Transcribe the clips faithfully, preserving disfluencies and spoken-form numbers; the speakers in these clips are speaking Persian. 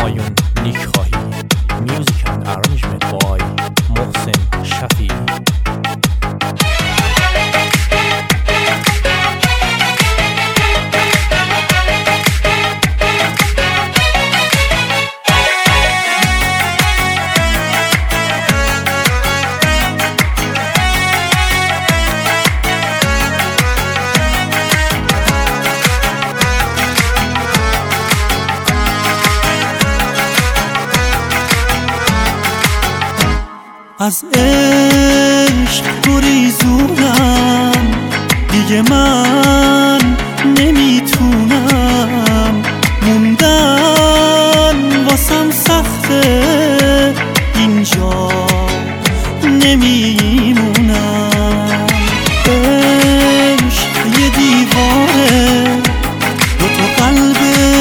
همایون نیکخواهی. Music and arrangement by محسن شفیعی. از عشق گریزونم، دیگه من نمیتونم، موندن واسم سخته، اینجا نمیمونم. عشق یه دیواره، دو تا قلب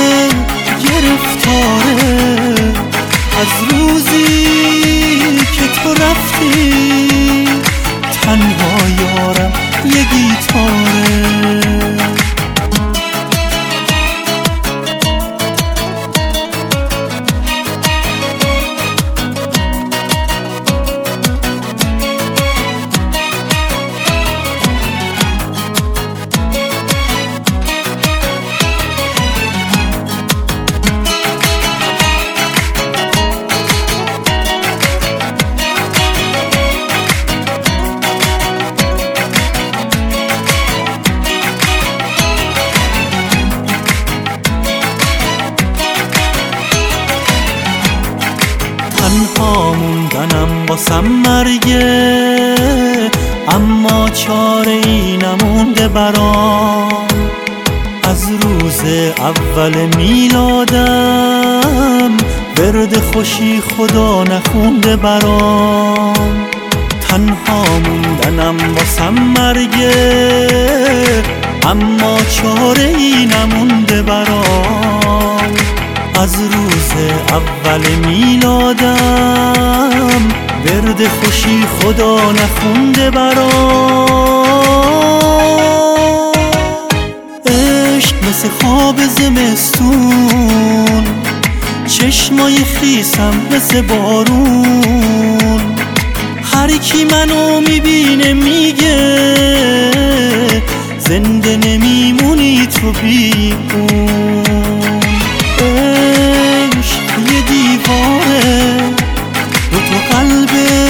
گرفتاره، از روزی که تو رفتی تنها یارم یه گیتاره. تنها موندنم واسم مرگه، اما چاره ای نمونده برام. از روز اول میلادم ورد خوشی خدا نخونده برام. تنها موندنم واسم مرگه، اما چاره ای نمونده برام. از روز اول میلادم ورد خوشی خدا نخونده برام. عشق مثل خواب زمستون، چشمای خیسم مثل بارون. هر کی منو میبینه میگه زنده نمیمونی تو بی اون. عشق یه دیواره، دو تا قلب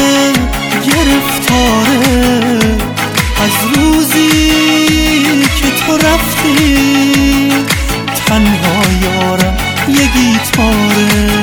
گرفتاره، از روزی که تو رفتی تنها یارم یه گیتاره.